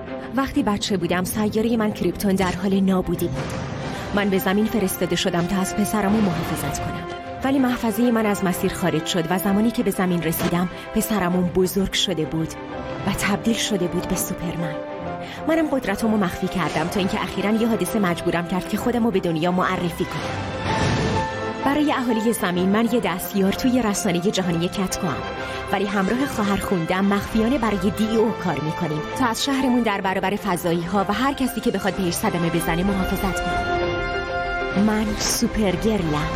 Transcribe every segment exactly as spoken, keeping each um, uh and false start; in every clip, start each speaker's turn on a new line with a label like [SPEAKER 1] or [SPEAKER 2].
[SPEAKER 1] وقتی بچه بودم سیاره من کریپتون در حال نابودی بود. من به زمین فرستاده شدم تا از پسرمو محافظت کنم، ولی محفظه من از مسیر خارج شد و زمانی که به زمین رسیدم پسرمون بزرگ شده بود و تبدیل شده بود به سوپرمن. منم قدرتمو مخفی کردم تا اینکه اخیراً یه حادثه مجبورم کرد که خودمو به دنیا معرفی کنم. برای اهالی زمین من یه دستیار توی رسانه جهانی کتکوام، ولی همراه خواهر خوندم مخفیانه برای دی او کار میکنیم تا از شهرمون در برابر فضایی ها و هر کسی که بخواد بهش صدمه بزنه محافظت کنم. من سوپرگرلم.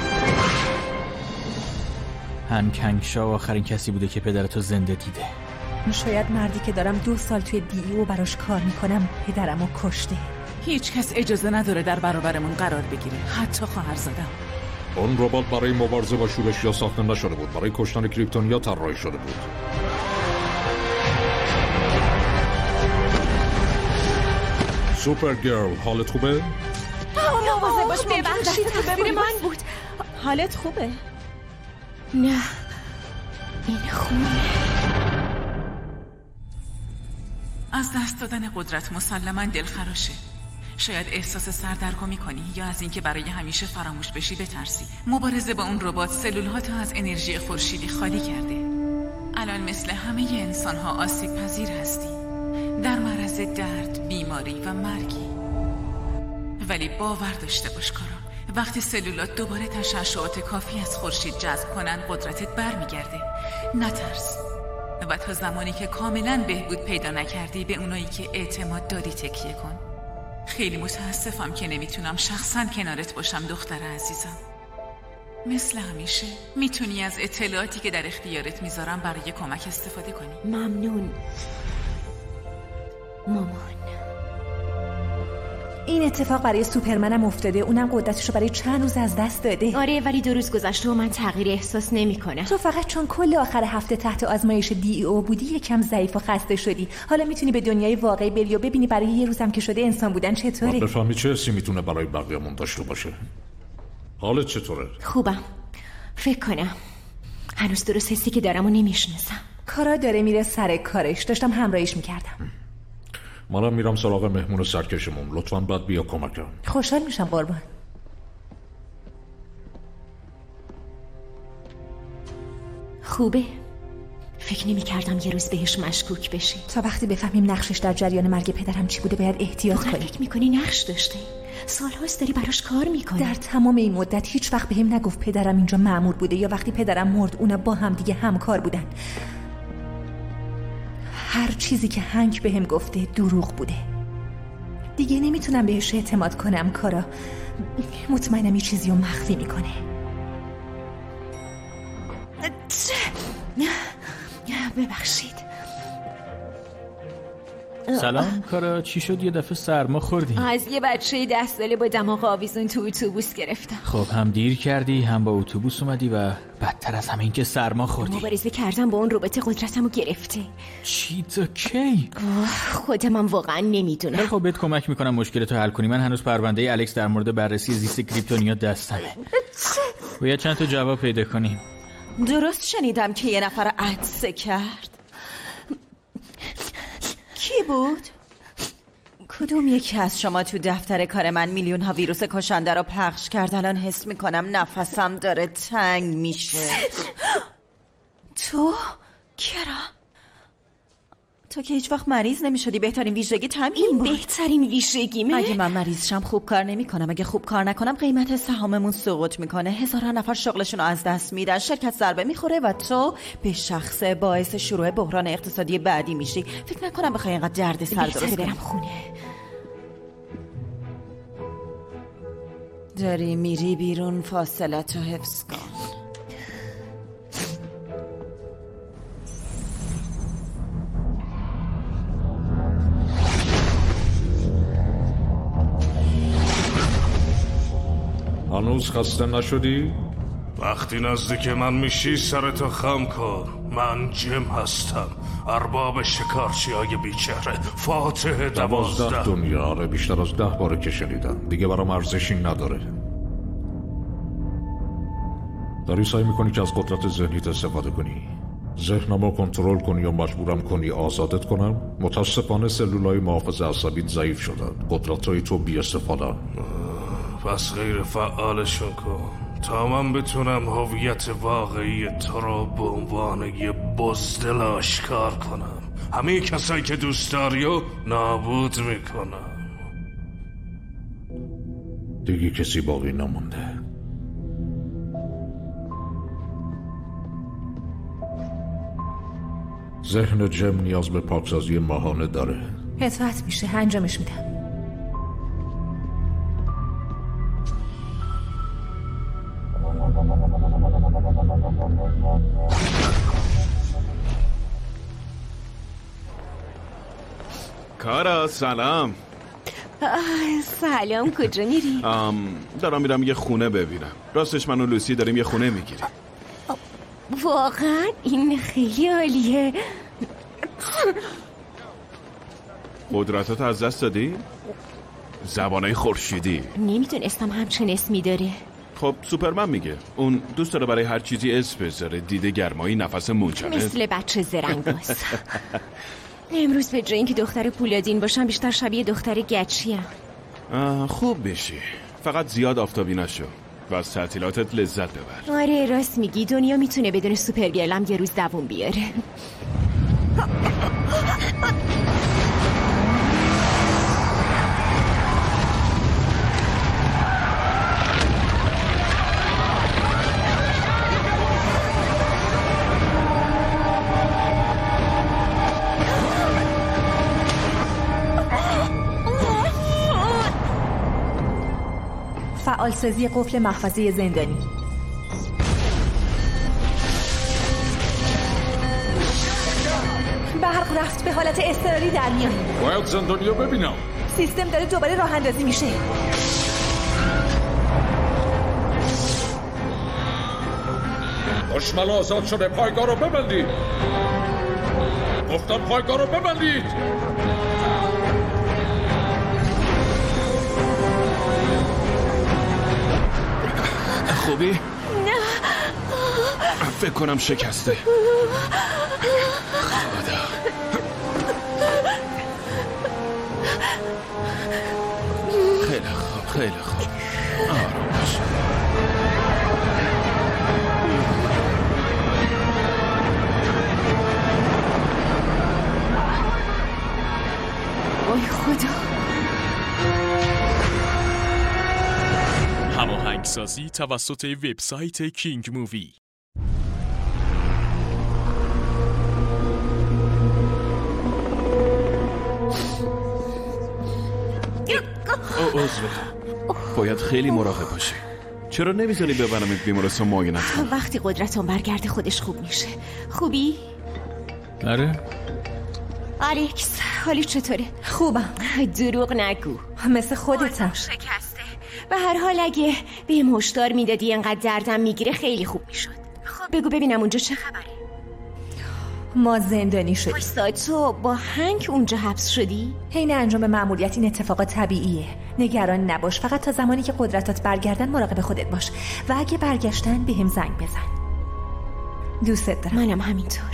[SPEAKER 2] هن کنگشا آخرین کسی بوده که پدرتو زنده دیده.
[SPEAKER 3] شاید مردی که دارم دو سال توی دی او براش کار میکنم پدرمو کشته.
[SPEAKER 4] هیچ کس اجازه نداره در برابرمون قرار بگیره، حتی خواهرزادم.
[SPEAKER 5] اون ربات برای مبارزه با شورش یا ساخته نشده بود، برای کشتن کریپتونیا طراحی شده بود. سوپرگرل، حالت خوبه؟
[SPEAKER 1] مواظب باش، ببخشید تقصیر من بود.
[SPEAKER 3] حالت خوبه؟
[SPEAKER 1] نه، این خونه.
[SPEAKER 4] از دست دادن قدرت مسلماً دلخراشه. شاید احساس سردرگمی کنی یا از اینکه برای همیشه فراموش بشی بترسی. مبارزه با اون ربات سلول‌هاتو از انرژی خورشیدی خالی کرده. الان مثل همه انسان‌ها آسیب پذیر هستی، در معرض درد، بیماری و مرگی. ولی باور داشته باش کارا، وقتی سلولات دوباره تشعشعات کافی از خورشید جذب کنن قدرتت برمیگرده. نترس. و تا زمانی که کاملا بهبود پیدا نکردی به اونایی که اعتماد داری تکیه کن. خیلی متاسفم که نمیتونم شخصا کنارت باشم دختر عزیزم. مثل همیشه میتونی از اطلاعاتی که در اختیارت میذارم برای کمک استفاده کنی.
[SPEAKER 1] ممنون مامان.
[SPEAKER 3] این اتفاق برای سوپرمنم افتاده، اونم قدرتشو برای چند روز از دست داده.
[SPEAKER 1] آره، ولی دو روز گذشته و من تغییر احساس نمی کنم.
[SPEAKER 3] تو فقط چون کل آخر هفته تحت آزمایش دی او بودی یکم ضعیف و خسته شدی. حالا میتونی به دنیای واقعی بری و ببینی برای یه روزم که شده انسان بودن چطوره.
[SPEAKER 5] بفهمی چه حسی میتونه برای بقیه‌مون داشته باشه. حالت چطوره؟
[SPEAKER 1] خوبم. فکر کنم هنوز درست حسی که دارم و نمیشناسم.
[SPEAKER 3] کارا داره میره سر کارش، داشتم همراهیش میکردم.
[SPEAKER 5] منم میرم سراغ مهمون سرکشمون، لطفاً بعد بیا کمکم.
[SPEAKER 3] خوشحال میشم قربان.
[SPEAKER 1] خوبه؟ فکر نمی کردم یه روز بهش مشکوک بشی.
[SPEAKER 3] تا وقتی بفهمیم نقشش در جریان مرگ پدرم چی بوده باید احتیاط کنیم.
[SPEAKER 1] فکر میکنی نقش داشته؟ سالهاست داری براش کار میکنی.
[SPEAKER 3] در تمام این مدت هیچ وقت بهم نگفت پدرم اینجا مأمور بوده یا وقتی پدرم مرد اونا با هم دیگه همکار بودن. هر چیزی که هنگ بهم گفته دروغ بوده. دیگه نمیتونم بهش اعتماد کنم. کارا مطمئنم یه چیزی رو مخفی میکنه.
[SPEAKER 1] ببخشید.
[SPEAKER 2] سلام کارا، چی شد یه دفعه سرما خوردی؟
[SPEAKER 1] از یه بچه ده ساله با دماغ آویزون تو اتوبوس گرفتم.
[SPEAKER 2] خب هم دیر کردی هم با اتوبوس اومدی و بدتر از همه این که سرما خوردی.
[SPEAKER 1] مبارزه کردم با اون ربات قدرتمو گرفته.
[SPEAKER 2] چی تا کی؟
[SPEAKER 1] خودم هم واقعا نمیدونم.
[SPEAKER 2] خب بهت کمک میکنم مشکلتو حل کنی. من هنوز پرونده الکس در مورد بررسی زیست کریپتونیا دستمه. باید چند تا جواب پیدا کنیم.
[SPEAKER 6] درست شنیدم که یه نفر عطسه کرد. کی بود؟ کدوم یکی از شما تو دفتر کار من میلیون ها ویروس کشنده رو پخش کرد؟ الان حس میکنم نفسم داره تنگ میشه. تو؟ کرا؟ تو که هیچ وقت مریض نمیشدی. بهترین ویژگی همین
[SPEAKER 1] این
[SPEAKER 6] بود.
[SPEAKER 1] بهترین ویژگیمه.
[SPEAKER 6] اگه من مریض شم خوب کار نمی کنم. اگه خوب کار نکنم قیمت سهاممون سقوط میکنه. هزاران نفر شغلشون رو از دست میدن. شرکت ضربه میخوره و تو به شخص باعث شروع بحران اقتصادی بعدی میشی. فکر نکنم بخوای اینقدر درد سر درست کنی.
[SPEAKER 1] برم خونه.
[SPEAKER 6] داری میری بیرون، فاصله تو حفظ کن.
[SPEAKER 5] هنوز خسته نشدی؟
[SPEAKER 7] وقتی نزدیک من میشی سرتو خم کن. من جم هستم، ارباب شکارچی های بیچهره، فاتح دوازده.
[SPEAKER 5] دوازده دنیا. آره بیشتر از ده باره که شنیدم. دیگه برام ارزشی نداره. داری سعی میکنی که از قدرت ذهنیت استفاده کنی. ذهنمو کنترل کنی یا مجبورم کنی آزادت کنم؟ متاسفانه سلولای محافظ عصبیت ضعیف شدن. قدرتای تو بی استفاده.
[SPEAKER 7] پس غیر فعالشون کن تا من بتونم هویت واقعی تو رو به عنوان یه بزدل آشکار کنم. همه کسایی که دوست داری رو نابود میکنم.
[SPEAKER 5] دیگه کسی باقی نمونده. ذهن جم نیاز به پاکسازی ماهانه داره.
[SPEAKER 3] اطاعت میشه، انجامش میدم.
[SPEAKER 8] کارا سلام.
[SPEAKER 1] سلام، کجا میری؟
[SPEAKER 8] ام دارم میرم یه خونه ببینم. راستش من و لوسی داریم یه خونه میگیریم.
[SPEAKER 1] واقعا این خیلی عالیه.
[SPEAKER 8] قدرتات از دست دادی؟ زبانای خورشیدی.
[SPEAKER 1] نمیدونستم همچین اسمی داره.
[SPEAKER 8] خب سوپرمن میگه اون دوست داره برای هر چیزی اسم بذاره. دیده گرمایی، نفس منجمد،
[SPEAKER 1] مثل بچه زرنگاز. امروز به جای اینکه دختر پولادین باشم بیشتر شبیه دختر گچیم.
[SPEAKER 8] خوب بشی، فقط زیاد آفتابی نشو و از تعطیلاتت لذت ببر.
[SPEAKER 1] آره راست میگی، دنیا میتونه بدون سوپرگرلم یه روز دووم بیاره.
[SPEAKER 3] فعالسازی قفل محفظه زندانی. برق رفت، به حالت اضطراری در میاد.
[SPEAKER 5] باید زندانی رو ببینم.
[SPEAKER 3] سیستم داره دوباره راه اندازی میشه.
[SPEAKER 5] دشمن آزاد شده، پایگاه رو ببندید. گفتم پایگاه رو ببندید.
[SPEAKER 8] خوبی؟
[SPEAKER 1] نه،
[SPEAKER 8] فکر کنم شکسته. خدا. خیلی خوب، خیلی خوب. آروم باش.
[SPEAKER 1] وای خدا.
[SPEAKER 9] هماهنگسازی توسط وبسایت کینگ مووی.
[SPEAKER 8] عضو باید خیلی مراقب باشی. چرا نمیذاری ببرمت بیمارستان معاینت کنم؟
[SPEAKER 1] وقتی قدرتم برگرده خودش خوب میشه. خوبی؟
[SPEAKER 2] آره.
[SPEAKER 1] الکس حالی چطوره؟
[SPEAKER 3] خوبم.
[SPEAKER 1] دروغ نگو،
[SPEAKER 3] مثل خودتم.
[SPEAKER 1] شکسته. به هر حال اگه به مشتار میدادی انقدر دردم میگیره خیلی خوب میشد. خب بگو ببینم اونجا چه خبره؟
[SPEAKER 3] ما زندانی شدیم.
[SPEAKER 1] وایسا، تو با هنگ اونجا حبس شدی؟
[SPEAKER 3] حین انجام مأموریت این اتفاقات طبیعیه. نگران نباش، فقط تا زمانی که قدرتات برگردن مراقب خودت باش و اگه برگشتن به هم زنگ بزن. دوستت دارم.
[SPEAKER 1] منم همینطور.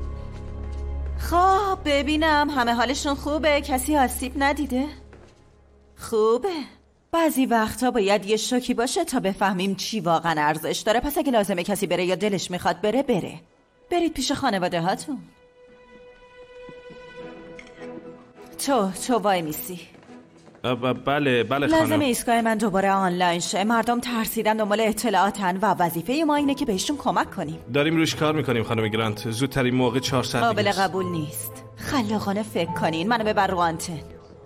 [SPEAKER 6] خب ببینم همه حالشون خوبه؟ کسی آسیب ندیده؟ خوبه. بعضی وقتا باید یه شوکی باشه تا بفهمیم چی واقعا ارزش داره. پس اگه لازمه کسی بره یا دلش میخواد بره بره. برید پیش خانواده هاتون. تو تو وای میسی.
[SPEAKER 8] بله بله خانم.
[SPEAKER 6] لازم ایستگاه من دوباره آنلاین شه. مردم ترسیدن، دنبال اطلاعاتن و وظیفه ما اینه که بهشون کمک کنیم.
[SPEAKER 7] داریم روش کار میکنیم خانم گرانت. زودترین موقع چهار ساعت
[SPEAKER 6] قابل قبول نیست. خلاقانه فکر کنین. منو ببر رو آنتن.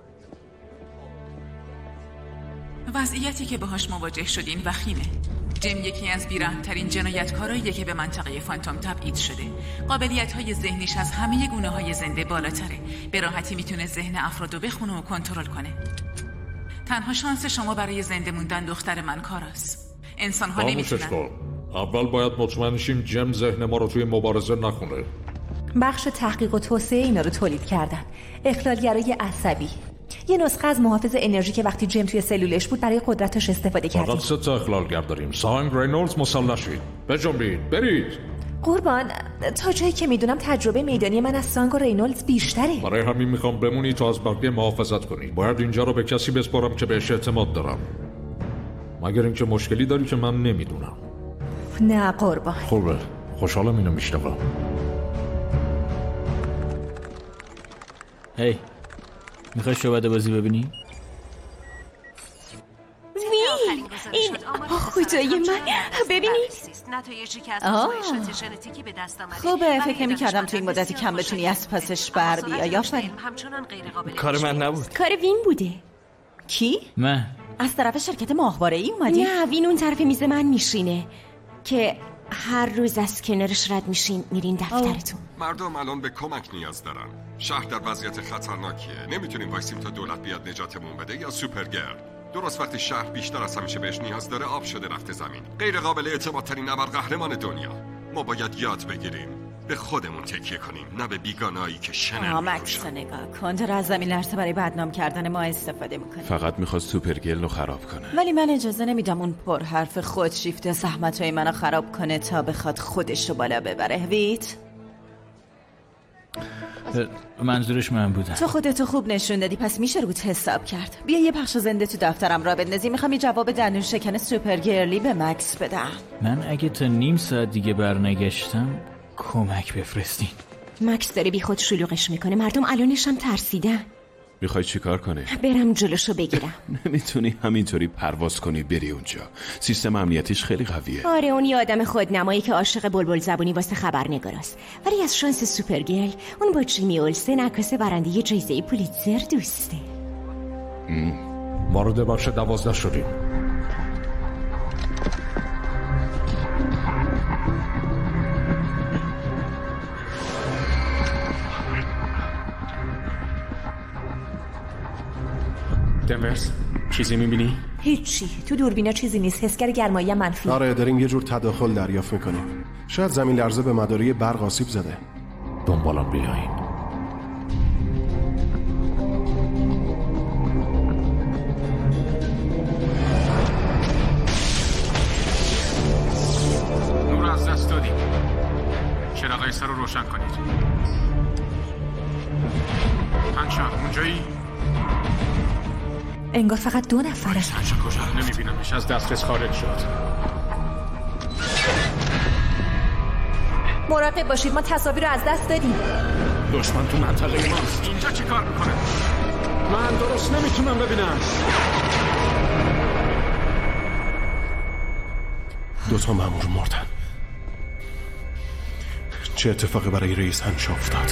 [SPEAKER 4] وضعیتی که باهاش مواجه شدین وخیمه. جم یکی از بی‌رحم‌ترین جنایتکاراییه که به منطقه فانتوم تبعید شده. قابلیت‌های ذهنیش از همه گونه‌های زنده بالاتره. به راحتی میتونه ذهن افرادو بخونه و کنترل کنه. تنها شانس شما برای زنده موندن دختر من کاراست. انسان‌ها نمیتونن.
[SPEAKER 5] اول باید مطمئن شیم جم ذهن ما رو توی مبارزه نخونه.
[SPEAKER 3] بخش تحقیق و توسعه اینا رو تولید کردن. اخلالگرای عصبی. یه نسخه از محافظ انرژی که وقتی جم توی سلولش بود برای قدرتش استفاده کردیم.
[SPEAKER 5] فقط سه تا اخلالگر داریم. ساینگ رینولدز مسلح شید. بجنبید، برید.
[SPEAKER 3] قربان، تا جایی که میدونم تجربه میدانی من از سانگ و رینولدز بیشتره.
[SPEAKER 5] برای همین میخوام بمونی تا از بقیه محافظت کنی. باید اینجا رو به کسی بسپارم که بهش اعتماد دارم، مگر اینکه مشکلی داری که من نمیدونم.
[SPEAKER 3] نه قربان.
[SPEAKER 5] خوبه، خوشحالم اینو میشنوم.
[SPEAKER 2] هی، میخوای شعبده بازی ببینی؟
[SPEAKER 1] وی این خدای من، ببینید
[SPEAKER 6] خوبه، فکر نمی کردم تو این مدتی کم بتونی از پسش بر بیای. آفرین.
[SPEAKER 8] کار من نبود،
[SPEAKER 1] کار وین بوده.
[SPEAKER 6] کی؟
[SPEAKER 2] من
[SPEAKER 6] از طرف شرکت ماهواره ای اومدی؟
[SPEAKER 1] نه، وین اون طرف میز من میشینه که هر روز از کنارش رد میشین میرین دفترتون.
[SPEAKER 10] مردم الان به کمک نیاز دارن. شهر در وضعیت خطرناکیه. نمیتونیم وایسیم تا دولت بیاد نجاتمون بده یا سوپرگرل. درست وقتی شهر بیشتر از همیشه بهش نیاز داره آب شده رفته زمین. غیر قابل اعتماد ترین ابرقهرمان دنیا. ما باید یاد بگیریم به خودمون تکیه کنیم، نه به بیگانه‌ای که شنر
[SPEAKER 6] مکس نگاه کن، داره از زمین لرزه برای بدنام کردن ما استفاده میکنه.
[SPEAKER 8] فقط میخواد سوپرگرل رو خراب کنه.
[SPEAKER 6] ولی من اجازه نمیدم اون پر حرف خودشیفته زحمتهای منو خراب کنه تا بخواد خودش رو بالا ببره. ویت
[SPEAKER 2] منظورش من بودم.
[SPEAKER 6] تو خودتو خوب نشون دادی، پس میشه روت حساب کرد. بیا یه پخش زنده تو دفترم را بندازی. میخوام یه جواب دندون شکن سوپرگرلی به مکس بدم.
[SPEAKER 2] من اگه تا نیم ساعت دیگه برنگشتم کمک بفرستین.
[SPEAKER 1] مکس داره بی خود شلوغش میکنه. مردم الانش هم ترسیدن.
[SPEAKER 8] میخوای چی کار کنی؟
[SPEAKER 1] برم جلوشو بگیرم.
[SPEAKER 8] نمیتونی همینطوری پرواز کنی بری اونجا. سیستم امنیتیش خیلی قویه.
[SPEAKER 1] آره، اون یه آدم خودنمایی که عاشق بلبل زبونی واسه خبرنگاراست. ولی از شانس سوپرگرل اون با جیمی اولسن عکاس برنده جایزه پولیتزر دوسته.
[SPEAKER 5] وارد بخش دوازده شدیم.
[SPEAKER 8] دمرز، چیزی میبینی؟
[SPEAKER 3] هیچی، تو دوربینا چیزی نیست. حسگر گرمایی منفی.
[SPEAKER 11] آره، داریم یه جور تداخل دریافت میکنیم. شاید زمین لرزه به مداری برق آسیب زده.
[SPEAKER 5] دنبالم بیایین.
[SPEAKER 12] نور از دست دادیم. چراغای سر رو روشن کنید. پنچم، اونجایی؟
[SPEAKER 3] انگار فقط دو نفره.
[SPEAKER 12] پنچم کجا؟ نمیبینمش، از دسترس خارج شد.
[SPEAKER 3] مراقب باشید، ما تصاویر رو از دست دادیم.
[SPEAKER 12] دشمن تو منطقه ماست. اینجا چی کار میکنه؟ من درست نمیتونم ببینم.
[SPEAKER 11] دوتا مأمور مردن. چه اتفاقی برای رئیس هنشا افتاد؟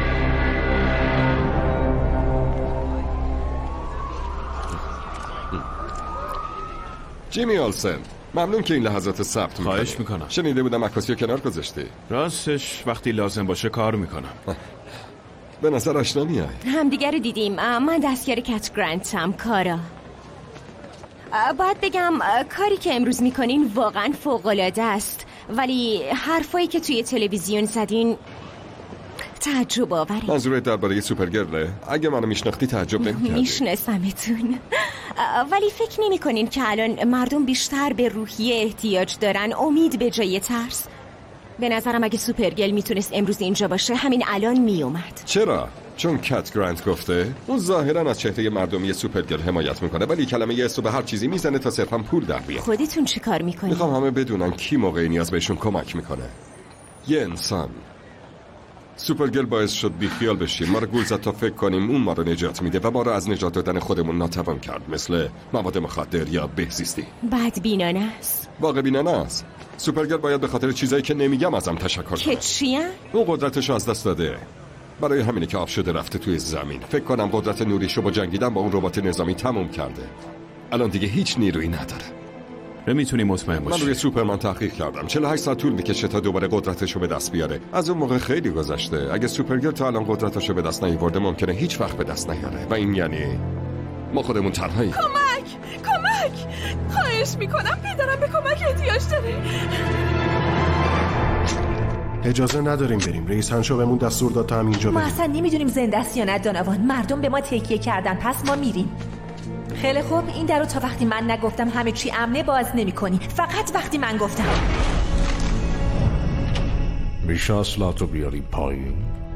[SPEAKER 10] جیمی اولسن، ممنون که این لحظات ثبت می‌کنی.
[SPEAKER 8] خواهش میکنم.
[SPEAKER 10] شنیده بودم عکاسی کنار گذاشتی.
[SPEAKER 8] راستش وقتی لازم باشه کار میکنم.
[SPEAKER 10] به نظر آشنا میای.
[SPEAKER 1] همدیگه رو دیدیم. من دستیار کت گرانتم. کارا باید بگم کاری که امروز میکنین واقعا فوق‌العاده است، ولی حرفایی که توی تلویزیون زدین تعجب آوره.
[SPEAKER 10] منظورت درباره سوپرگرله؟ اگه منو میشناختی تعجب نمی‌کردی.
[SPEAKER 1] میشناسمتون، ولی فکر نمی‌کنین که الان مردم بیشتر به روحیه احتیاج دارن، امید به جای ترس؟ به نظرم اگه سوپرگرل میتونست امروز اینجا باشه همین الان میومد.
[SPEAKER 10] چرا؟ چون کت گرانت گفته؟ اون ظاهرا از چهره مردمی سوپرگرل حمایت میکنه، ولی کلمه یه به هر چیزی میزنه تا صرفا پول در بیاد.
[SPEAKER 1] خودتون چی کار میکنین؟
[SPEAKER 10] میخوام همه بدونن کی موقع نیاز بهشون کمک میکنه. یه انسان. سوپرگرل باعث شد بیخیال بشیم، ما رو گول زد تا فکر کنیم اون ما رو نجات میده و ما رو از نجات دادن خودمون ناتوان کرد، مثل مواد مخدر یا بهزیستی.
[SPEAKER 1] بدبینانه است.
[SPEAKER 10] واقع بینانه است. سوپرگرل باید به خاطر چیزایی که نمیگم ازم تشکر کنه.
[SPEAKER 1] که چیه؟
[SPEAKER 10] اون قدرتش از دست داده. برای همینه که آب شده رفته توی زمین. فکر کنم قدرت نوریشو با جنگیدن با اون ربات نظامی تموم کرده. الان دیگه هیچ نیرویی نداره.
[SPEAKER 8] نمیتونی مطمئن باشی.
[SPEAKER 10] من روی سوپرمن تحقیق کردم. چهل و هشت ساعت طول میکشه تا دوباره قدرتشو به دست بیاره. از اون موقع خیلی گذشته. اگه سوپرگرل تا الان قدرتشو به دست نیاورده ممکنه هیچ وقت به دست نیاره. و این یعنی ما خودمون تنهایی.
[SPEAKER 4] کمک! کمک! خواهش میکنم، پدرم به کمک احتیاج داره.
[SPEAKER 11] اجازه نداریم بریم. رئیس هنشو بهمون دستور داد تا همینجا بریم.
[SPEAKER 3] ما اصلا نمیدونیم زنده است یا نه دونوان. مردم به ما تکیه کردن، پس ما میریم. خیلی خوب، این درو تا وقتی من نگفتم همه چی امنه باز نمی کنی. فقط وقتی من گفتم.
[SPEAKER 5] میشه اصلاتو بیاری پایین؟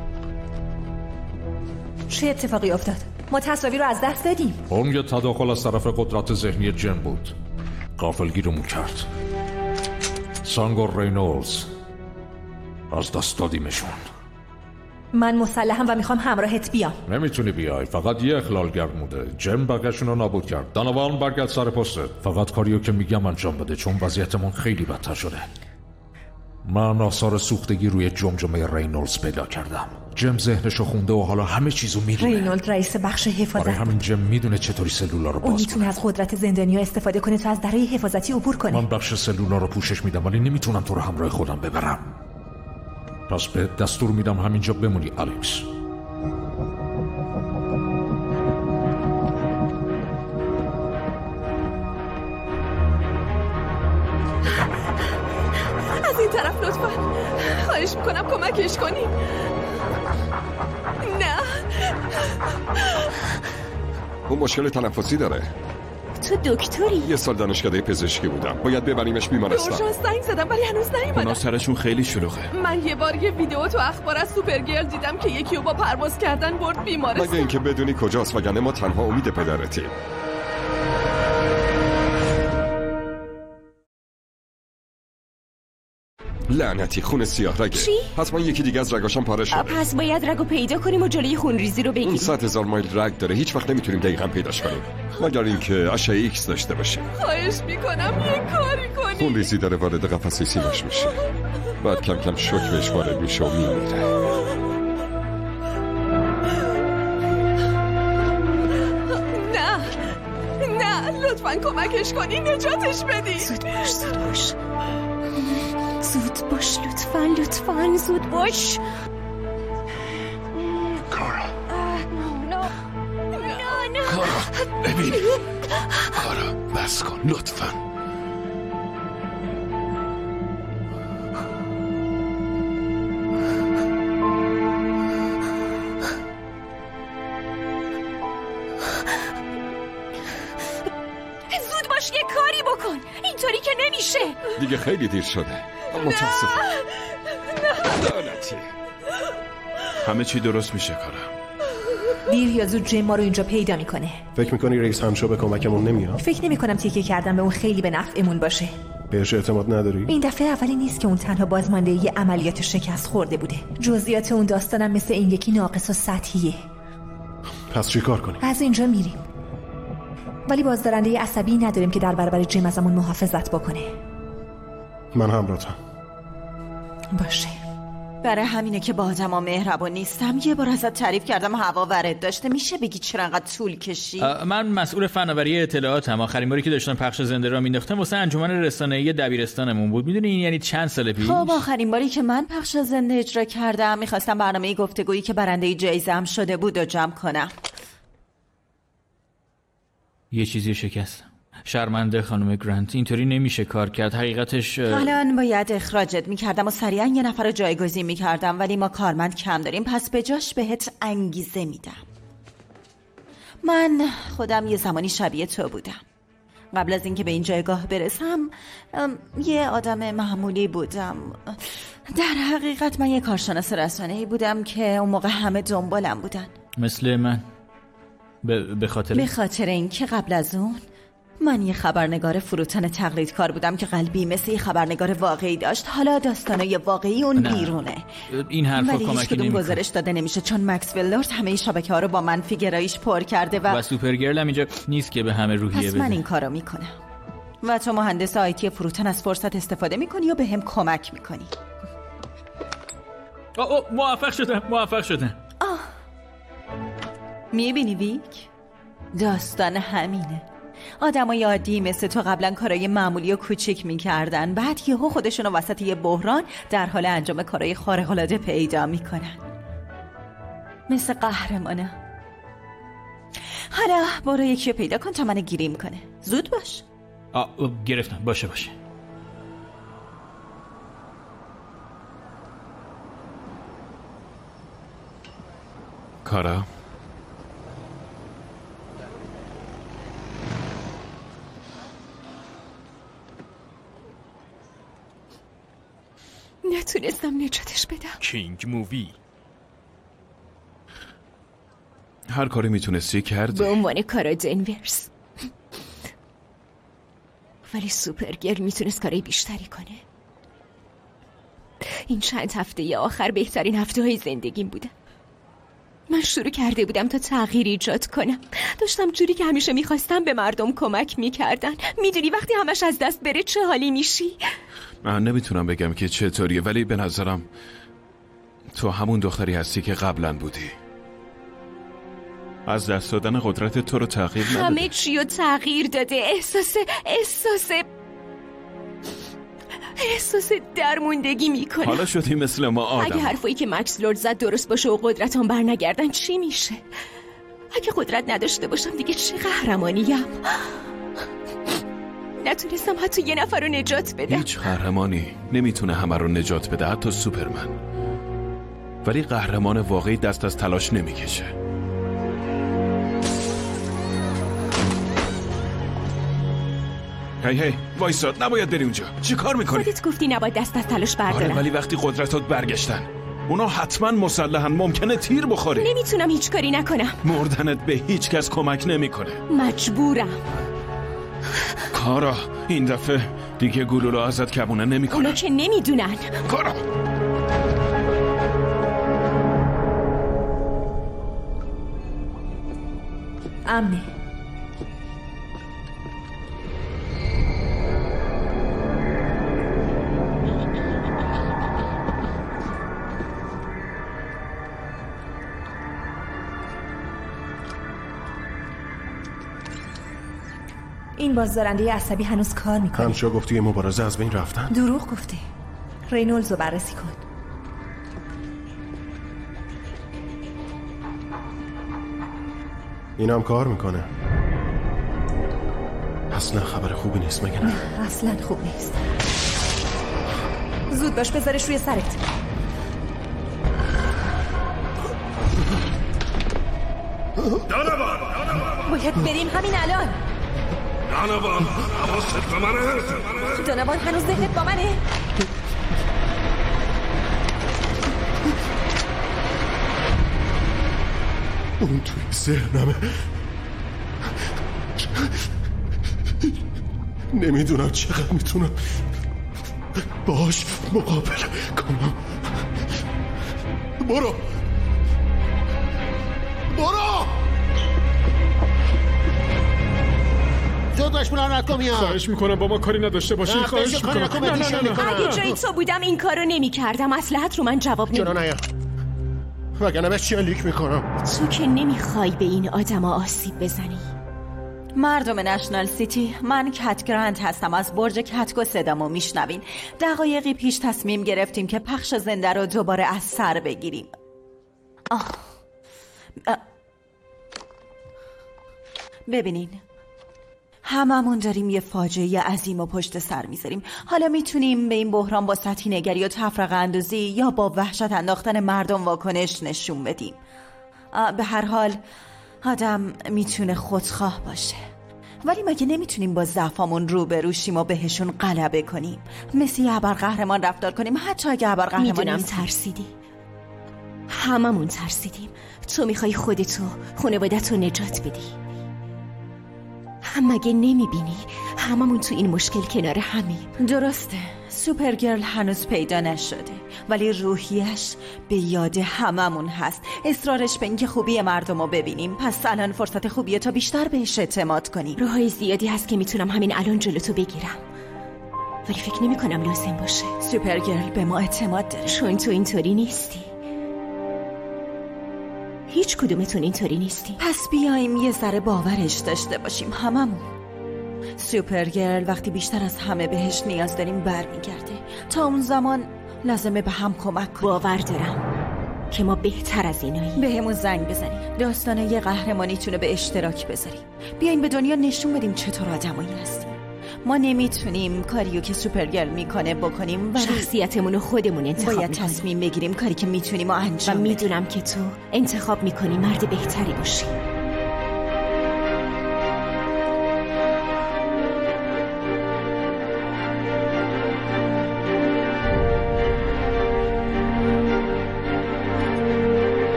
[SPEAKER 3] چه اتفاقی افتاد؟ ما تصاویر رو از دست دادیم.
[SPEAKER 5] اون یه تداخل از طرف قدرت ذهنی جن بود، غافلگیرمون کرد. سانگ و رینولز از دست دادیمشون.
[SPEAKER 3] من مسلحم و میخوام همراهت بیام.
[SPEAKER 5] نمیتونی بیای، فقط یه اخلالگر مونده. جن بقیه‌شون رو نابود کرد. دانوان برگرد سر پستت. فقط کاریو که میگم انجام بده، چون وضعیتمون خیلی بدتر شده. من آثار سوختگی روی جمجمه رینولز پیدا کردم. جم ذهنشو خونده و حالا همه چیزو میدونه.
[SPEAKER 3] رینولد رئیس بخش حفاظت.
[SPEAKER 5] برای همین جم میدونه چطوری سلولا رو باز کنه.
[SPEAKER 3] اون میتونه از قدرت زندانیا استفاده کنه تا از درهای حفاظتی عبور کنه.
[SPEAKER 5] من بخش سلولا رو پوشش میدم، ولی نمیتونم تو رو همراه خودم ببرم. پس به دستور میدم همینجا بمونی الکس.
[SPEAKER 3] از این طرف لطفا. خواهش میکنم کمکش کنی. نه.
[SPEAKER 10] اون مشکل تنفسی داره.
[SPEAKER 1] تو دکتری؟
[SPEAKER 10] یه سال دانشکده پزشکی بودم. باید ببریمش بیمارستان.
[SPEAKER 3] به اورژانس زنگ زدم ولی هنوز نیومدن.
[SPEAKER 8] اونا سرشون خیلی شلوغه.
[SPEAKER 3] من یه بار یه ویدیو تو اخبار از سوپرگرل دیدم که یکی رو با پرواز کردن برد بیمارستان.
[SPEAKER 10] مگه اینکه بدونی کجاست، وگرنه ما تنها امید پدرتیم. لعنتی خون سیاه رگه.
[SPEAKER 1] چی؟
[SPEAKER 10] حتما یکی دیگه از رگاشم پاره شده.
[SPEAKER 1] پس باید رگو پیدا کنیم و جلوی خونریزی رو بگیریم.
[SPEAKER 10] اون صد هزار مایل رگ داره، هیچ وقت نمیتونیم دقیقاً پیداش کنیم مگر اینکه اشعه ایکس داشته باشه.
[SPEAKER 3] خواهش میکنم یه کاری کنی.
[SPEAKER 10] خونریزی داره وارد قفسه سینه‌اش میشه، بعد کم کم شوک بهش وارد میشه و میمیره.
[SPEAKER 3] نه نه لطفاً کمکش کنی، نجاتش بدی.
[SPEAKER 1] زود باش زود باش زود باش لطفاً لطفاً زود باش.
[SPEAKER 7] کارا
[SPEAKER 1] نه نه
[SPEAKER 7] کارا ببین کارا بس کن لطفاً.
[SPEAKER 1] زود باش یه کاری بکن، اینطوری که نمیشه.
[SPEAKER 10] دیگه خیلی دیر شده. متاسفم. لعنتی.
[SPEAKER 8] همه چی درست میشه کارا.
[SPEAKER 3] دیر یا زود جیم ما رو اینجا پیدا میکنه.
[SPEAKER 11] فکر میکنی رئیس همشو به کمکمون نمیاد؟
[SPEAKER 3] فکر نمیکنم تیکه کردن به اون خیلی به نفعمون باشه.
[SPEAKER 11] بهش اعتماد نداری؟
[SPEAKER 3] این دفعه اولی نیست که اون تنها بازمانده یه عملیات شکست خورده بوده. جزئیات اون داستانم مثل این یکی ناقص و سطحیه.
[SPEAKER 11] پس چی کار کنیم؟
[SPEAKER 3] از اینجا میریم، ولی بازدارنده عصبی نداریم که در برابر جیم ازمون محافظت بکنه.
[SPEAKER 11] من همراهتم.
[SPEAKER 3] باشه.
[SPEAKER 6] برای همینه که با آدما مهربون نیستم. یه بار ازت تعریف کردم هوا ورد داشته. میشه بگی چرا انقدر طول کشید؟
[SPEAKER 2] من مسئول فناوری اطلاعاتم. آخرین باری که داشتم پخش زنده را مینداختم واسه انجمن رسانه‌ای دبیرستانمون بود. میدونی این یعنی چند سال پیش؟
[SPEAKER 6] خب آخرین باری که من پخش زنده اجرا کردم میخواستم برنامه گفتگویی که برنده جایزه هم شده بود و جمع کنم.
[SPEAKER 2] یه چیزی شکستم. شرمنده خانم گرانت، اینطوری نمیشه کار کرد. حقیقتش
[SPEAKER 6] الان باید اخراجت میکردم و سریعا یه نفر رو جایگزین میکردم، ولی ما کارمند کم داریم، پس به جاش بهت انگیزه میدم. من خودم یه زمانی شبیه تو بودم. قبل از اینکه به این جایگاه برسم یه آدم معمولی بودم. در حقیقت من یه کارشناس رسانه‌ای بودم که اون موقع همه دنبالم بودن.
[SPEAKER 2] مثل من؟ به خاطر
[SPEAKER 6] به خاطر اینکه قبل از اون من یه خبرنگار فروتن تقلیدکار بودم که قلبی مثل یه خبرنگار واقعی داشت. حالا داستانای واقعی اون
[SPEAKER 2] نه.
[SPEAKER 6] بیرونه.
[SPEAKER 2] این حرفا
[SPEAKER 6] ولی
[SPEAKER 2] کمکی
[SPEAKER 6] هیچ کدوم
[SPEAKER 2] نمی‌کنه.
[SPEAKER 6] گزارش داده نمیشه چون مکس ولورد همه شبکه ها رو با منفی گراییش پر کرده و
[SPEAKER 2] و سوپرگرل هم اینجا نیست که به همه روحیه
[SPEAKER 6] پس
[SPEAKER 2] بده.
[SPEAKER 6] من این کارو میکنم و تو مهندس آیتی فروتن از فرصت استفاده میکنی و به هم کمک میکنی.
[SPEAKER 2] آه آه موفق شدم موفق شدم
[SPEAKER 6] آه میبینی ویک؟ داستان همینه. آدمای عادی مثل تو قبلا کارهای معمولی و کوچیک میکردن، بعد یهو خودشونو وسط یه بحران در حال انجام کارهای خارق‌العاده پیدا میکنن، مثل قهرمانه. حالا برو یکی رو پیدا کن تا منو گیریم کنه. زود باش.
[SPEAKER 2] آه گرفتم. باشه باشه.
[SPEAKER 8] کارا
[SPEAKER 1] نتونستم نجاتش بدم.
[SPEAKER 9] کینگ مووی.
[SPEAKER 8] هر کاری میتونستی کردی.
[SPEAKER 1] به عنوان کارا دنورس. ولی سوپرگرل میتونست کارای بیشتری کنه. این چند هفته آخر بهترین هفته های زندگیم بودن. من شروع کرده بودم تا تغییر ایجاد کنم. داشتم جوری که همیشه میخواستم به مردم کمک میکردن. میدونی وقتی همش از دست بره چه حالی میشی؟
[SPEAKER 8] من نمیتونم بگم که چطوریه، ولی به نظرم تو همون دختری هستی که قبلا بودی. از دست دادن قدرت تو رو تغییر نداده.
[SPEAKER 1] همه چی رو تغییر داده. احساس احساس احساس درموندگی میکنه.
[SPEAKER 8] حالا شدی مثل ما آدم.
[SPEAKER 1] اگه حرفایی که مکس لورد زد درست باشه و قدرتام بر نگردن چی میشه؟ اگه قدرت نداشته باشم دیگه چه قهرمانیم؟ نتونستم حتی یه نفر رو نجات بدم.
[SPEAKER 8] هیچ قهرمانی نمیتونه همه رو نجات بده، حتی سوپرمن. ولی قهرمان واقعی دست از تلاش نمیکشه. هی هی وایساد، نباید بری اونجا. چی کار میکنی؟
[SPEAKER 1] خودت گفتی نباید دست از تلاش بردارم.
[SPEAKER 8] آره ولی وقتی قدرتات برگشتن اونا حتما مسلحن، ممکنه تیر بخوری.
[SPEAKER 1] نمیتونم هیچ کاری نکنم.
[SPEAKER 8] مردنت به هیچ کس کمک نمیکنه.
[SPEAKER 1] مجبورم.
[SPEAKER 8] کارا این دفعه دیگه گلولو ازت کبونه نمیکنه.
[SPEAKER 1] اونا که نمیدونن.
[SPEAKER 8] کارا
[SPEAKER 3] امنه. این بازدارنده عصبی هنوز کار میکنه.
[SPEAKER 11] همچه گفتی یه مبارزه از بین رفتن؟
[SPEAKER 3] دروغ گفته. رینولدز رو بررسی کن.
[SPEAKER 11] اینم کار میکنه. اصلا خبر خوبی نیست مگه نه؟
[SPEAKER 3] نه اصلا خوب نیست. زود باش بذارش روی سرت.
[SPEAKER 7] دانوان
[SPEAKER 3] باید بریم همین الان.
[SPEAKER 7] دانوان حواست به منه.
[SPEAKER 3] دانوان هنوز ذهنت با منه.
[SPEAKER 11] اون توی ذهنمه. نمیدونم چقدر میتونم باش مقابله کنم. برو برو
[SPEAKER 12] زود بلند کن. خواهش میکنم با ما کاری نداشته باشین. خواهش میکنم. نه نه نه
[SPEAKER 1] اگه جای تو بودم این کارو نمی کردم. مصلحت رو من جواب نمی.
[SPEAKER 11] جلو نیا وگرنه بهش چیه لیک میکنم.
[SPEAKER 1] تو که نمیخوای به این آدما آسیب بزنی.
[SPEAKER 6] مردم نشنال سیتی، من کت گرانت هستم. از برج کتگو صدامو میشنوین. دقایقی پیش تصمیم گرفتیم که پخش زنده رو دوباره از سر بگیریم. آه. آه. ببینین، هممون داریم یه فاجعه عظیم و پشت سر میذاریم. حالا میتونیم به این بحران با سطحی نگری و تفرقه اندازی یا با وحشت انداختن مردم واکنش نشون بدیم. به هر حال آدم میتونه خودخواه باشه، ولی مگه نمیتونیم با ضعفامون روبرو شیم و بهشون غلبه کنیم؟ مثل یه ابرقهرمان رفتار کنیم حتی اگه ابرقهرمان
[SPEAKER 1] میدونم
[SPEAKER 6] نیستیم.
[SPEAKER 1] ترسیدی. هممون ترسیدیم. تو میخوای خودتو خانواده‌تو نجات بدی. هم مگه نمیبینی هممون تو این مشکل کنار همیم؟
[SPEAKER 6] درسته، سوپرگرل هنوز پیدا نشده، ولی روحیش به یاد هممون هست. اصرارش به اینکه خوبی مردم رو ببینیم. پس الان فرصت خوبیه تا بیشتر بهش اعتماد کنیم.
[SPEAKER 1] راههای زیادی هست که میتونم همین الان جلوتو بگیرم، ولی فکر نمی کنم لازم باشه.
[SPEAKER 6] سوپرگرل به ما اعتماد داره.
[SPEAKER 1] چون تو اینطوری نیستی. هیچ کدومتون اینطوری نیستی.
[SPEAKER 6] پس بیایم یه ذره باورش داشته باشیم هممون. سوپرگرل وقتی بیشتر از همه بهش نیاز داریم برمیگرده. تا اون زمان لازمه به هم کمک کنیم.
[SPEAKER 1] باور دارم که ما بهتر از اینایی.
[SPEAKER 6] به همون زنگ بزنیم، داستانه یه قهرمانیتونه به اشتراک بذاریم. بیایم به دنیا نشون بدیم چطور آدمایی هستیم. ما نمیتونیم کاریو که سوپرگرل میکنه بکنیم، ولی
[SPEAKER 1] شخصیتمون رو خودمون انتخاب
[SPEAKER 6] باید
[SPEAKER 1] میکنیم.
[SPEAKER 6] تصمیم بگیریم کاری که میتونیم و انجام
[SPEAKER 1] و
[SPEAKER 6] بدیم.
[SPEAKER 1] میدونم که تو انتخاب میکنی مرد بهتری باشی.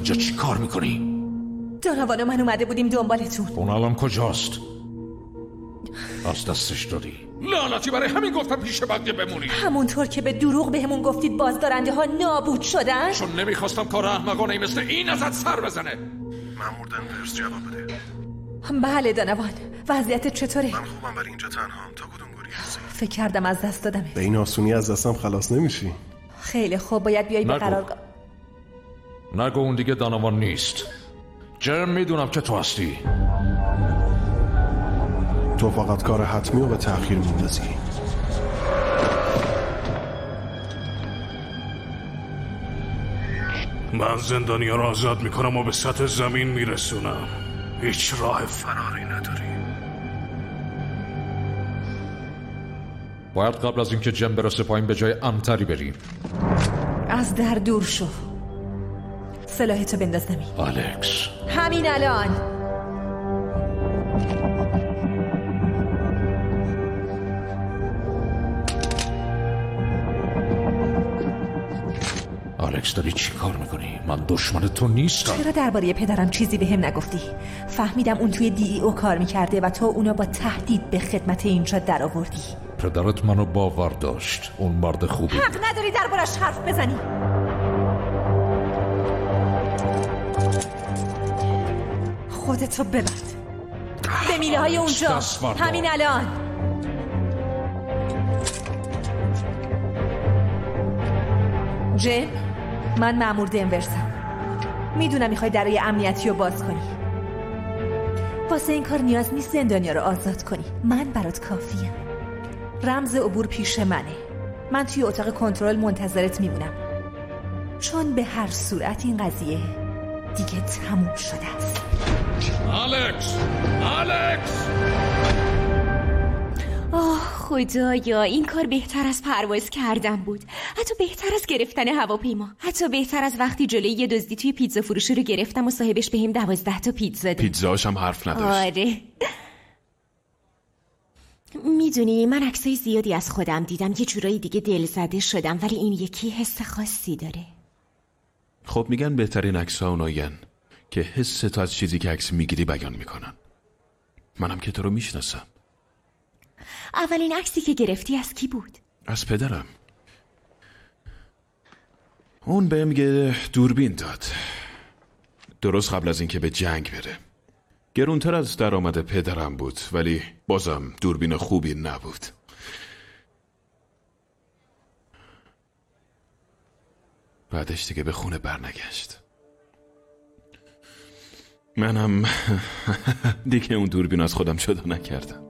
[SPEAKER 5] اینجا چی کار میکنی؟
[SPEAKER 3] دانوان و من اومده بودیم دنبالتون.
[SPEAKER 5] اون الان کجاست؟ از دستش دادی؟
[SPEAKER 12] لعنتی، برای همین گفتم پیش بنده بمونی.
[SPEAKER 3] همونطور که به دروغ بهمون گفتید بازدارنده ها نابود شدن.
[SPEAKER 12] چون نمیخواستم کار احمقانه مثل این ازت سر بزنه.
[SPEAKER 11] مأمور دنورس جواب بده.
[SPEAKER 3] بله دانوان، وضعیتت چطوره؟
[SPEAKER 11] من خوبم ولی اینجا تنهام. تا کدوم گوری هستی؟
[SPEAKER 3] فکر کردم از دست دادمه.
[SPEAKER 11] به این آسونی از دستم خلاص نمیشی.
[SPEAKER 3] خیلی خوب، باید بیایی به قرارگاه.
[SPEAKER 5] نگو اون دیگه دانوان نیست. جرم میدونم که تو هستی.
[SPEAKER 11] تو فقط کار حتمی رو به تأخیر میندازی.
[SPEAKER 7] من زندانیا رو آزاد میکنم و به سطح زمین میرسونم. هیچ راه فراری نداری.
[SPEAKER 5] باید قبل از اینکه جم برسه پایین به جای امتری بریم.
[SPEAKER 3] از در دور شو. سلاحتو بنداز زمین.
[SPEAKER 5] الکس،
[SPEAKER 3] همین الان.
[SPEAKER 5] الکس داری چی کار میکنی؟ من دشمن تو نیستم.
[SPEAKER 3] چرا درباره پدرم چیزی به هم نگفتی؟ فهمیدم اون توی دی ای او کار میکرده و تو اونو با تهدید به خدمت اینجا در آوردی.
[SPEAKER 5] پدرت منو باور داشت. اون مرد خوبی.
[SPEAKER 3] حق نداری دربارش حرف بزنی. خودتو ببند به میله های اونجا. همین الان. جم، من مأمور دنورسم. میدونم میخوای درای امنیتی رو باز کنی. واسه این کار نیاز نیست زندانیا رو آزاد کنی. من برات کافیم. رمز عبور پیش منه. من توی اتاق کنترل منتظرت میمونم، چون به هر صورت این قضیه دیگه تموم شده است.
[SPEAKER 12] الکس، الکس.
[SPEAKER 1] آه خدایا، این کار بهتر از پرواز کردن بود. حتی بهتر از گرفتن هواپیما. حتی بهتر از وقتی جلوی یه دزدی توی پیتزا فروشی رو گرفتم و صاحبش بهم دوازده تا پیتزا داد.
[SPEAKER 8] پیتزاش هم حرف نداشت.
[SPEAKER 1] آره. میدونی من عکسای زیادی از خودم دیدم، یه جورایی دیگه دل زده شدم، ولی این یکی حس خاصی داره.
[SPEAKER 8] خب میگن بهترین عکس‌ها اوناین که حس تو از چیزی که عکس میگیری بیان میکنن. منم که تو رو میشناسم.
[SPEAKER 1] اولین عکسی که گرفتی از کی بود؟
[SPEAKER 8] از پدرم. اون بهم یه دوربین داد، درست قبل از اینکه به جنگ بره. گرونتر از درآمد پدرم بود، ولی بازم دوربین خوبی نبود. بعدش دیگه به خونه برنگشت. منم دیگه اون دوربین از خودم جدا نکردم.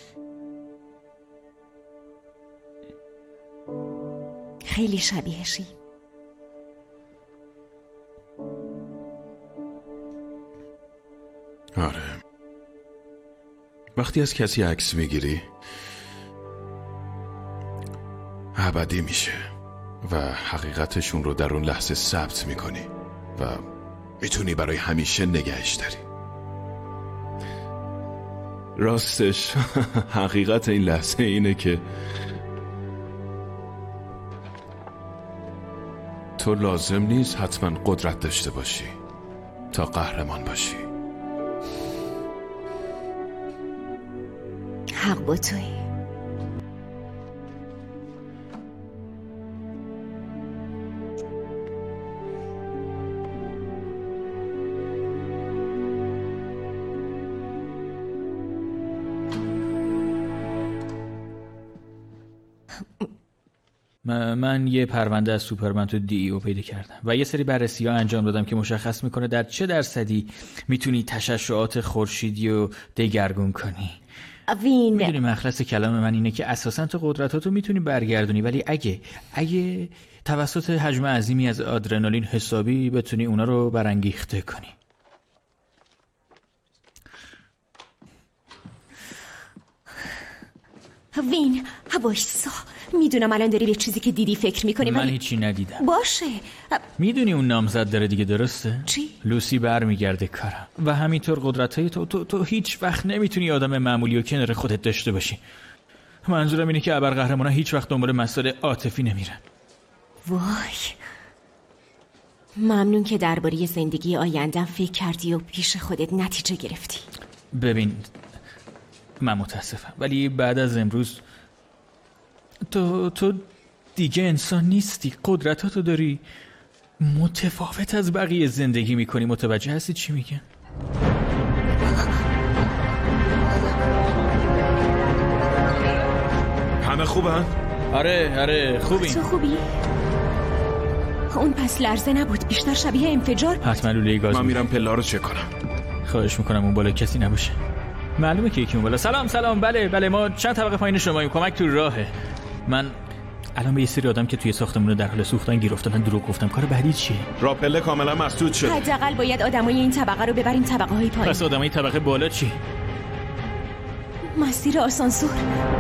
[SPEAKER 1] خیلی شبیهشی.
[SPEAKER 8] آره، وقتی از کسی عکس میگیری ابدی میشه و حقیقتشون رو در اون لحظه ثبت میکنی و میتونی برای همیشه نگهش داری. راستش حقیقت این لحظه اینه که تو لازم نیست حتما قدرت داشته باشی تا قهرمان باشی.
[SPEAKER 1] حق با توی.
[SPEAKER 2] من یه پرونده از سوپرمن تو دی ای او پیدا کردم و یه سری بررسی ها انجام دادم که مشخص میکنه در چه درصدی میتونی تشعشعات خورشیدی رو دگرگون کنی.
[SPEAKER 1] وین،
[SPEAKER 2] میدونی مخلص کلام من اینه که اساسا تو قدرتاتو میتونی برگردونی، ولی اگه اگه توسط حجم عظیمی از آدرنالین حسابی بتونی اونا رو برانگیخته کنی.
[SPEAKER 1] وین، وایسا. میدونم الان داری به چیزی که دیدی فکر میکنی،
[SPEAKER 2] من
[SPEAKER 1] ولی
[SPEAKER 2] هیچی ندیدم.
[SPEAKER 1] باشه.
[SPEAKER 2] میدونی اون نامزد داره دیگه، درسته؟
[SPEAKER 1] چی؟
[SPEAKER 2] لوسی برمیگرده کارم و همینطور قدرتای تو تو تو هیچ وقت نمیتونی آدم معمولی و کنار خودت داشته باشی. منظورم اینه که ابرقهرمان‌ها هیچ وقت دنبال مسائل عاطفی نمیرن.
[SPEAKER 1] وای، ممنون که درباره زندگی آیندم فکر کردی و پیش خودت نتیجه گرفتی.
[SPEAKER 2] ببین من متاسفم ولی بعد از امروز تو تو دیگه انسان نیستی. قدرتاتو داری، متفاوت از بقیه زندگی میکنی. متوجه هستی چی میگن؟
[SPEAKER 8] همه خوبن؟
[SPEAKER 2] آره آره خوبیم.
[SPEAKER 1] تو خوبی؟ اون پس لرزه نبود، بیشتر شبیه انفجار بود.
[SPEAKER 2] حتما لوله گاز.
[SPEAKER 8] من میرم پلا رو چک کنم.
[SPEAKER 2] خواهش میکنم اون بالا کسی نباشه. معلومه که یکی اون بالا. سلام سلام. بله بله ما چند طبقه پایین شماییم. کمک تو راهه. من الان به یه سری آدم که توی ساختمون در حال سوختن گیر افتادن دروغ گفتم. کار بعدی چیه؟
[SPEAKER 8] راپله کاملا مسدود شد.
[SPEAKER 1] حداقل باید آدمای این طبقه رو ببریم طبقه های پایین.
[SPEAKER 2] پس آدمای طبقه بالا چی؟
[SPEAKER 1] مسیر آسانسور.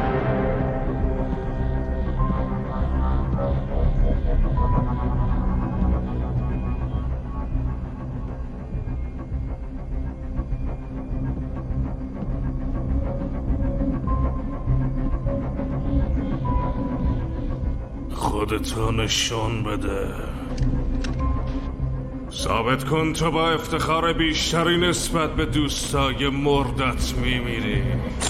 [SPEAKER 7] خودتو نشون بده. ثابت کن تو با افتخار بیشتری نسبت به دوستای مردت میمیری.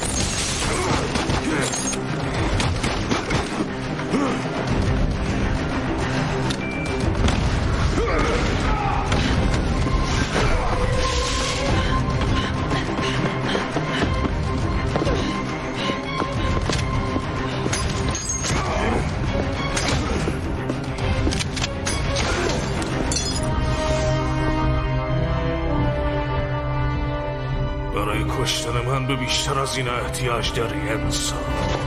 [SPEAKER 7] برای کشتن من به بیشتر از این احتیاج داری انسان.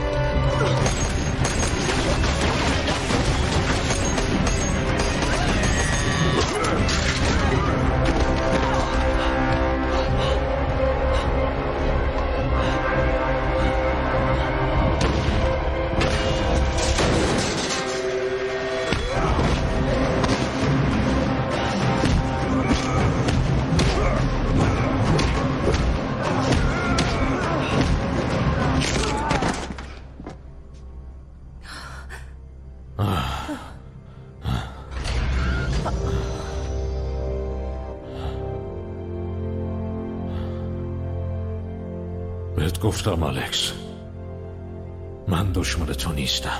[SPEAKER 5] بهت گفتم الکس، من دشمن تو نیستم.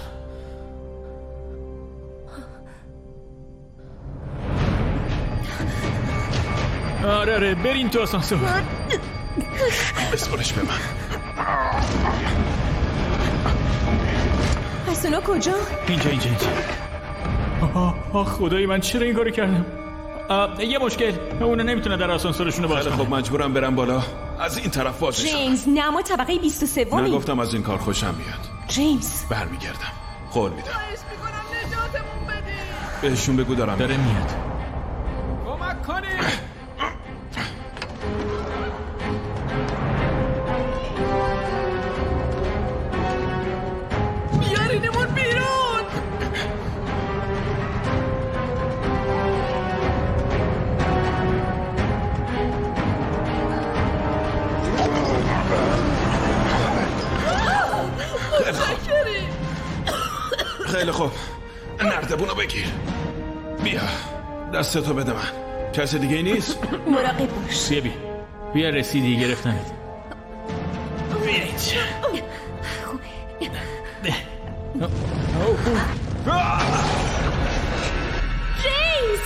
[SPEAKER 2] آره آره بریم تو آسانسور.
[SPEAKER 8] بسپارش به من.
[SPEAKER 1] پس اونا کجا؟
[SPEAKER 2] اینجا اینجا اینجا. آه, آه خدای من چرا این کارو کردم؟ یه مشکل، اونا نمیتونن در آسانسورشون باز کنن.
[SPEAKER 8] خب مجبورم برم بالا. از این طرف بازش.
[SPEAKER 1] جیمز نه ما طبقه بیست و سه.
[SPEAKER 8] نگفتم از این کار خوشم میاد.
[SPEAKER 1] جیمز
[SPEAKER 8] برمیگردم. قول میدم.
[SPEAKER 13] خواهش میکنم نجاتمون بدید.
[SPEAKER 8] بهشون بگو دارم
[SPEAKER 2] داره میاد.
[SPEAKER 13] کمک کنید. بیارینمون بیرون.
[SPEAKER 8] خیلی خوب. نردبونو بگیر. بیا دستتو بده من. کسی دیگه نیست؟
[SPEAKER 1] مراقب باش.
[SPEAKER 2] بیا بیا بیا رسیدی گرفتنت. بیایید.
[SPEAKER 1] جیمز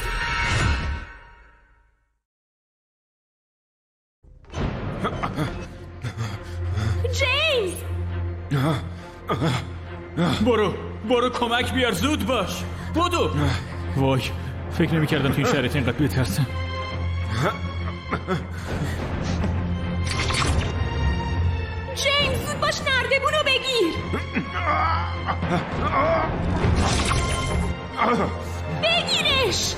[SPEAKER 1] جیمز
[SPEAKER 2] برو برو کمک بیار زود باش. بودو. وای فکر نمی کردم تو این شرایط اینقدر بترسم.
[SPEAKER 1] جیمز زود باش نردبونو بگیر. بگیرش.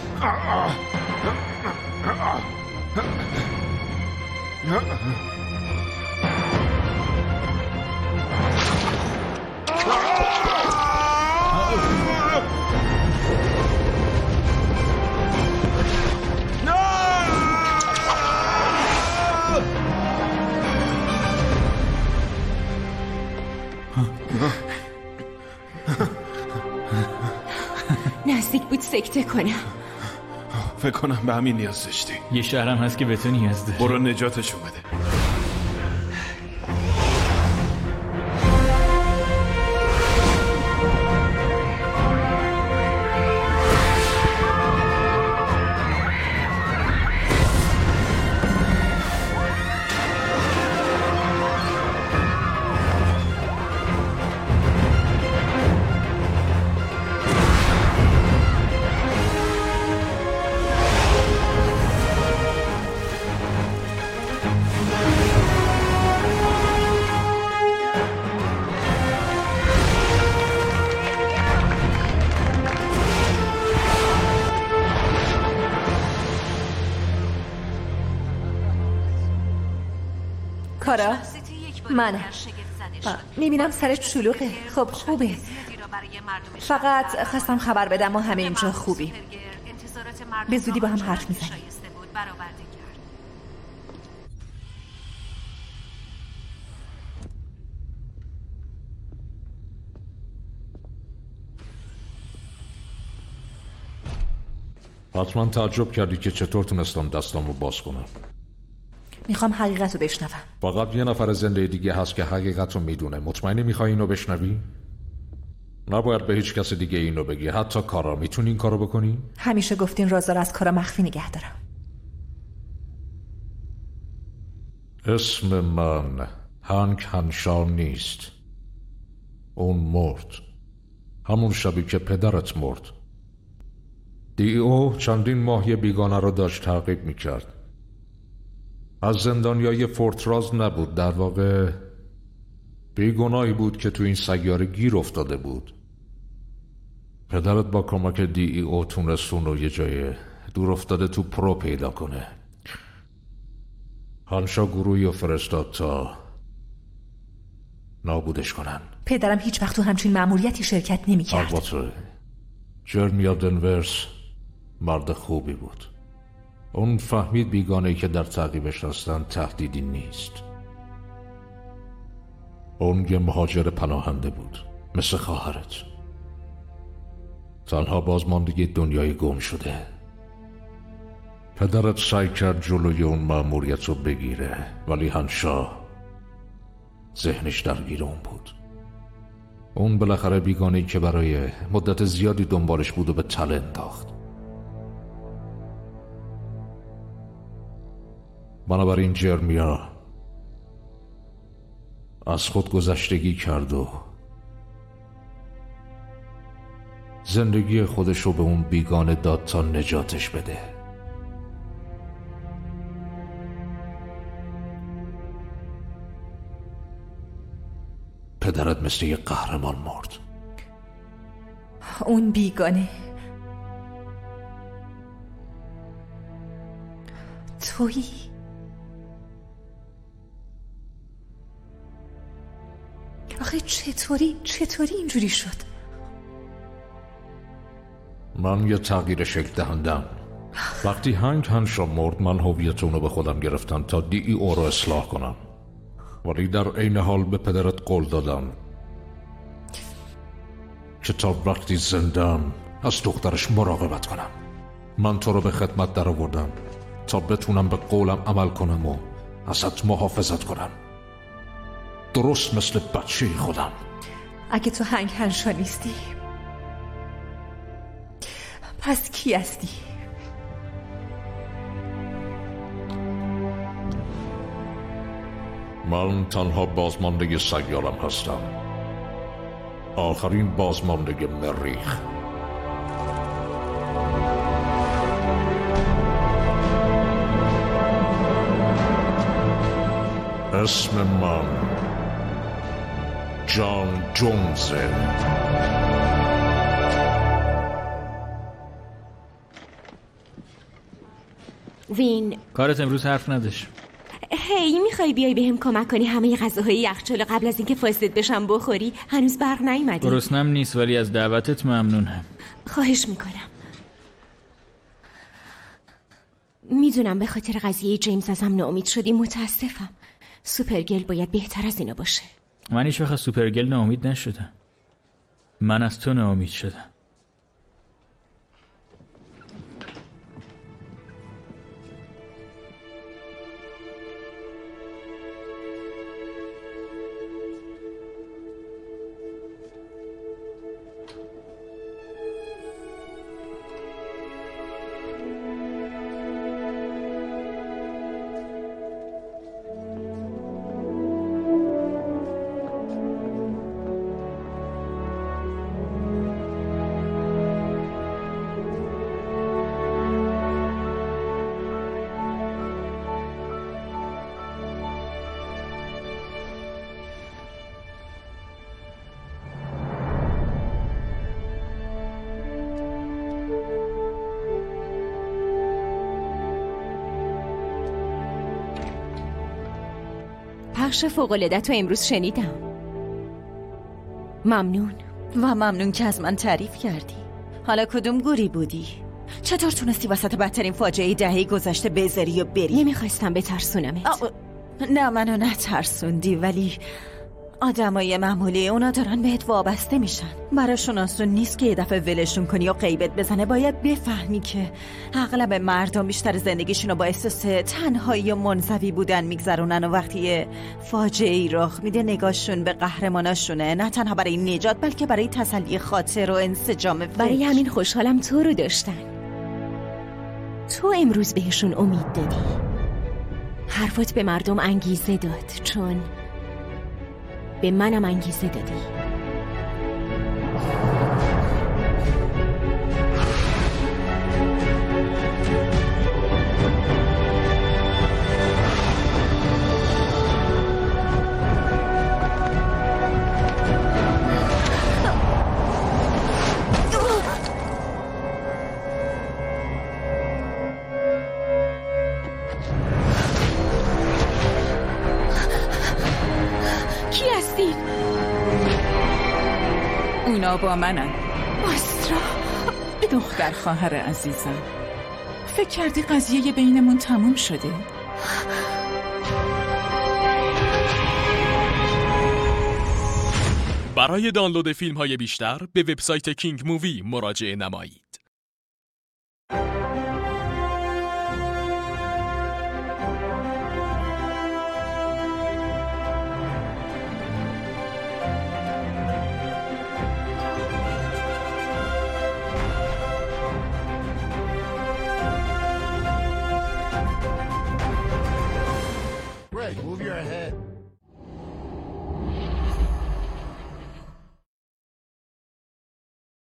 [SPEAKER 14] نزدیک بود سکته کنم.
[SPEAKER 8] فکر کنم به همین نیاز داشتی.
[SPEAKER 2] یه شهرم هست که به تو نیاز داره.
[SPEAKER 8] برو نجاتش اومده.
[SPEAKER 3] کارا منم. میبینم سرت شلوغه. خب خوبه. فقط خواستم خبر بدم ما همه اینجا خوبی. به زودی با هم حرف میزنیم.
[SPEAKER 5] حتما تعجب کردی که چطور تونستم دستامو باز کنم.
[SPEAKER 3] میخوام حقیقت رو بشنوم.
[SPEAKER 5] فقط یه نفر زنده دیگه هست که حقیقت رو میدونه. مطمئنی میخوای اینو بشنوی؟ نباید به هیچ کس دیگه اینو بگی. حتی کارا. میتونی این کارو بکنی؟
[SPEAKER 3] همیشه گفتین رازا رو از کارا مخفی نگه دارم.
[SPEAKER 5] اسم من هانک هنشا نیست. اون مرد. همون شبی که پدرت مرد. دی او چندین ماهی بیگانه رو داشت تعقیب میکرد. از زندانیای فورتراز نبود. در واقع بیگناهی بود که تو این سیاره گیر افتاده بود. پدرت با کمک دی ای او تونست اون رو یه جای دور افتاده تو پرو پیدا کنه. هانشا گروهی رو فرستاد تا نابودش کنن.
[SPEAKER 3] پدرم هیچ وقت تو همچین مأموریتی شرکت نمی کرد.
[SPEAKER 5] البته جرمیا دنورس مرد خوبی بود. اون فهمید بیگانه‌ای که در تعقیبش هستن تهدیدی نیست. اون یه مهاجر پناهنده بود، مثل خواهرت. تنها بازماندگی دنیای گم شده. پدرت سعی کرد جلوی اون مأموریت رو بگیره، ولی هانشا ذهنش درگیر اون بود. اون بالاخره بیگانه‌ای که برای مدت زیادی دنبالش بود و به تله انداخت. بنابراین جرمیا از خود گذشتگی کرد و زندگی خودش رو به اون بیگانه داد تا نجاتش بده. پدرت مثل یه قهرمان مرد.
[SPEAKER 3] اون بیگانه تویی؟ آخه چطوری چطوری اینجوری شد؟
[SPEAKER 5] من یه تغییر شکل دهندم. وقتی هانک هانشا مرد من هویت اونو به خودم گرفتم تا دی ای او رو اصلاح کنم، ولی در عین حال به پدرت قول دادم که تا وقتی زندم از دخترش مراقبت کنم. من تو رو به خدمت در آوردم تا بتونم به قولم عمل کنم و ازت محافظت کنم، درست مثل بچه خودم.
[SPEAKER 3] اگه تو هانک هانشا نیستی پس کی هستی؟
[SPEAKER 5] من تنها بازمانده سیارم هستم، آخرین بازمانده مریخ. اسم من جان جونزه.
[SPEAKER 1] وین،
[SPEAKER 2] کارت امروز حرف نداشت.
[SPEAKER 1] هی میخوای بیای بهم کمک کنی همه غذاهای یخچال قبل از اینکه فاسد بشم بخوری؟ هنوز برق نیومده.
[SPEAKER 2] گرسنم نیست ولی از دعوتت ممنونم.
[SPEAKER 1] خواهش میکنم. میدونم به خاطر قضیه جیمز ازم ناامید شدی، متاسفم. سوپرگل باید بهتر از اینا باشه.
[SPEAKER 2] من هیچ وقت از سوپرگل ناامید نشدم. من از تو ناامید شدم.
[SPEAKER 1] بخش فوق‌العاده تو امروز شنیدم. ممنون.
[SPEAKER 6] و ممنون که از من تعریف کردی. حالا کدوم گوری بودی؟ چطور تونستی وسط بدترین فاجعه دهه گذشته بذاری و بری؟
[SPEAKER 1] نمیخواستم بترسونمت.
[SPEAKER 6] نه منو نترسوندی، ولی آدمای معمولی اونا دارن بهت وابسته میشن. براشون آسون نیست که یه دفعه ولشون کنی و غیبت بزنه. باید بفهمی که اغلب مردم بیشتر زندگیشون رو با احساس تنهایی و منزوی بودن میگذرونن و وقتی فاجعه‌ای رخ میده نگاهشون به قهرماناشونه، نه تنها برای نجات بلکه برای تسلی خاطر و انسجام فکر.
[SPEAKER 1] برای همین خوشحالم تو رو داشتن. تو امروز بهشون امید دادی. حرفت به مردم انگیزه داد، چون به منم انگیزه دادی.
[SPEAKER 4] اونا با منن.
[SPEAKER 1] آسترا
[SPEAKER 4] دختر خواهر عزیزم، فکر کردی قضیه بینمون تموم شده؟
[SPEAKER 9] برای دانلود فیلم های بیشتر به وبسایت کینگ مووی مراجعه نمایید.